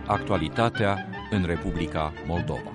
Actualitatea în Republica Moldova.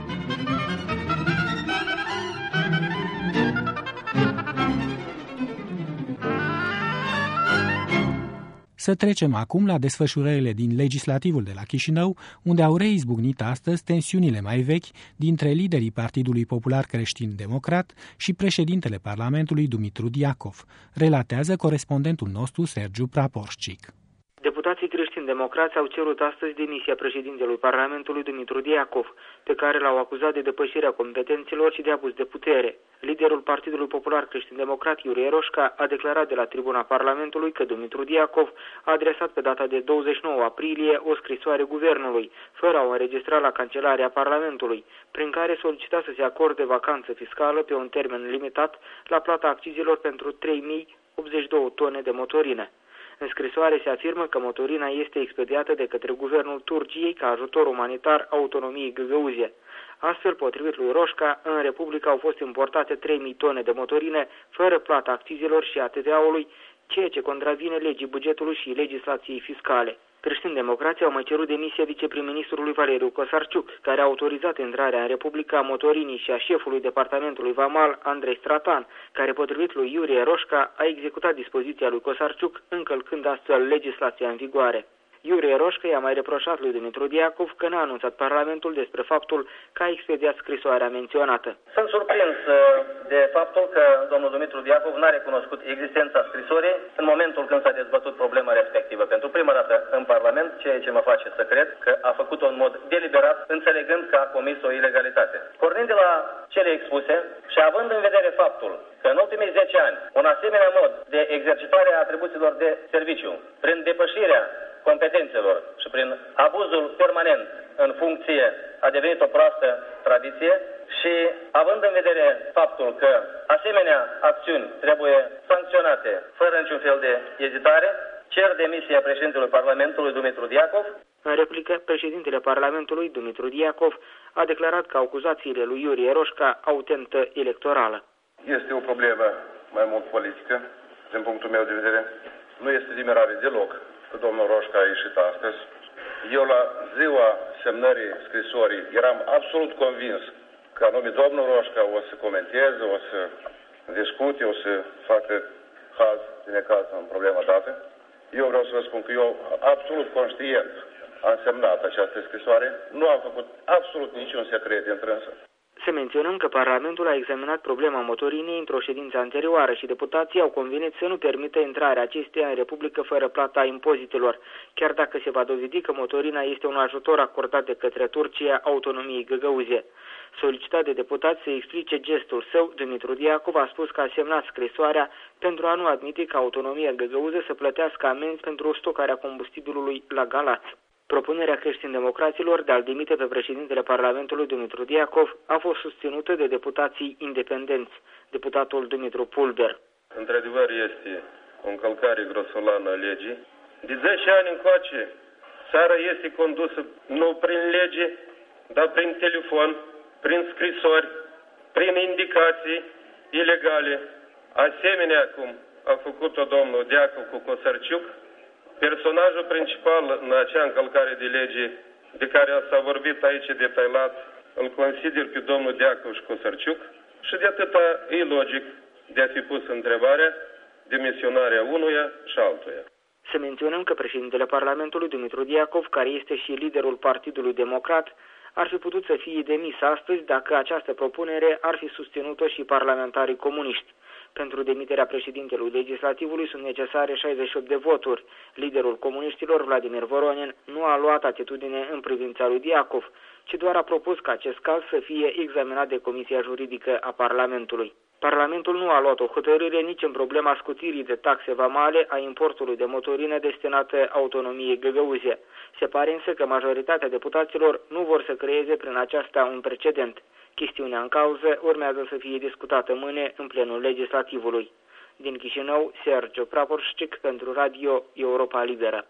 Să trecem acum la desfășurările din legislativul de la Chișinău, unde au reizbucnit astăzi tensiunile mai vechi dintre liderii Partidului Popular Creștin-Democrat și președintele Parlamentului Dumitru Diacov, relatează corespondentul nostru Sergiu Praporșcic. Deputații creștini-democrați au cerut astăzi demisia președintelui Parlamentului Dumitru Diacov, pe care l-au acuzat de depășirea competențelor și de abuz de putere. Liderul Partidului Popular Creștin-Democrat, Iurie Roșca, a declarat de la tribuna Parlamentului că Dumitru Diacov a adresat pe data de 29 aprilie o scrisoare guvernului, fără a o înregistra la Cancelarea Parlamentului, prin care solicita să se acorde vacanță fiscală pe un termen limitat la plata accizelor pentru 3082 tone de motorină. În scrisoare se afirmă că motorina este expediată de către guvernul Turciei ca ajutor umanitar autonomiei Găgăuzie. Astfel, potrivit lui Roșca, în Republica au fost importate 3000 tone de motorine fără plata accizelor și a TVA-ului, ceea ce contravine legii bugetului și legislației fiscale. Creștini-democrații au mai cerut demisia viceprim-ministrului Valeriu Cosarciuc, care a autorizat intrarea în Republica a motorinii și a șefului departamentului Vamal, Andrei Stratan, care, potrivit lui Iurie Roșca, a executat dispoziția lui Cosarciuc, încălcând astfel legislația în vigoare. Iurie Roșca i-a mai reproșat lui Dumitru Diacov că n-a anunțat Parlamentul despre faptul că a expediat scrisoarea menționată. Sunt surprins de faptul că domnul Dumitru Diacov n-a recunoscut existența scrisorii în momentul când s-a dezbătut problema respectivă. Pentru prima dată în Parlament, ceea ce mă face să cred că a făcut-o în mod deliberat, înțelegând că a comis o ilegalitate. Pornind de la cele expuse și având în vedere faptul că în ultimii 10 ani un asemenea mod de exercitare a atribuțiilor de serviciu, prin depășirea competențelor și prin abuzul permanent în funcție a devenit o proastă tradiție și având în vedere faptul că asemenea acțiuni trebuie sancționate fără niciun fel de ezitare, cer demisia președintelui Parlamentului Dumitru Diacov. În replică, președintele Parlamentului Dumitru Diacov a declarat că acuzațiile lui Iurie Roșca au tentă electorală. Este o problemă mai mult politică, din punctul meu de vedere. Nu este de mirare deloc că domnul Roșca a ieșit astăzi. Eu la ziua semnării scrisorii eram absolut convins că anume domnul Roșca o să comenteze, o să discute, o să facă haz de necaz în problema dată. Eu vreau să vă spun că eu absolut conștient am semnat această scrisoare, nu am făcut absolut niciun secret dintre însă. Să menționăm că Parlamentul a examinat problema motorinei într-o ședință anterioară și deputații au convenit să nu permită intrarea acesteia în Republică fără plata impozitelor, chiar dacă se va dovedi că motorina este un ajutor acordat de către Turcia autonomiei Găgăuzie. Solicitat de deputați să explice gestul său, Dumitru Diacov a spus că a semnat scrisoarea pentru a nu admite ca autonomia Găgăuzie să plătească amenzi pentru stocarea combustibilului la Galați. Propunerea creștin-democraților de a-l demite pe președintele Parlamentului Dumitru Diacov a fost susținută de deputații independenți, deputatul Dumitru Pulber. Într-adevăr este o încălcare grosolană a legii. De 10 ani încoace, țara este condusă nu prin lege, dar prin telefon, prin scrisori, prin indicații ilegale, asemenea cum a făcut-o domnul Diacov cu Cosarciuc. Personajul principal în acea încălcare de lege de care s-a vorbit aici detailat, îl consider pe domnul Diacov și Cosarciuc și de atâta e logic de a fi pus întrebarea demisionarea unuia și altuia. Să menționăm că președintele Parlamentului Dumitru Diacov, care este și liderul Partidului Democrat, ar fi putut să fie demis astăzi dacă această propunere ar fi susținut-o și parlamentarii comuniști. Pentru demiterea președintelui legislativului sunt necesare 68 de voturi. Liderul comuniștilor, Vladimir Voronin, nu a luat atitudine în privința lui Diacov, ci doar a propus ca acest caz să fie examinat de Comisia Juridică a Parlamentului. Parlamentul nu a luat o hotărâre nici în problema scutirii de taxe vamale a importului de motorină destinată autonomiei Găgăuzie. Se pare însă că majoritatea deputaților nu vor să creeze prin aceasta un precedent. Chestiunea în cauză urmează să fie discutată mâine în plenul legislativului. Din Chișinău, Sergiu Praporșcic pentru Radio Europa Liberă.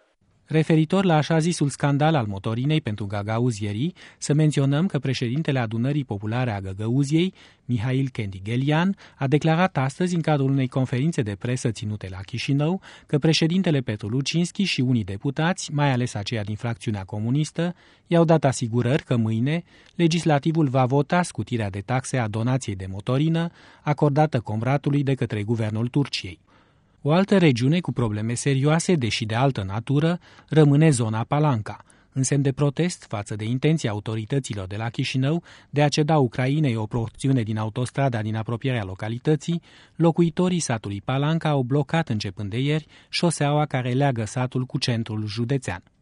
Referitor la așa zisul scandal al motorinei pentru gagauzierii, să menționăm că președintele Adunării Populare a Găgăuziei, Mihail Kendighelian, a declarat astăzi în cadrul unei conferințe de presă ținute la Chișinău că președintele Petru Lucinski și unii deputați, mai ales aceia din fracțiunea comunistă, i-au dat asigurări că mâine legislativul va vota scutirea de taxe a donației de motorină acordată Comratului de către guvernul Turciei. O altă regiune cu probleme serioase, deși de altă natură, rămâne zona Palanca, în semn de protest față de intenția autorităților de la Chișinău de a ceda Ucrainei o porțiune din autostrada din apropierea localității. Locuitorii satului Palanca au blocat începând de ieri șoseaua care leagă satul cu centrul județean.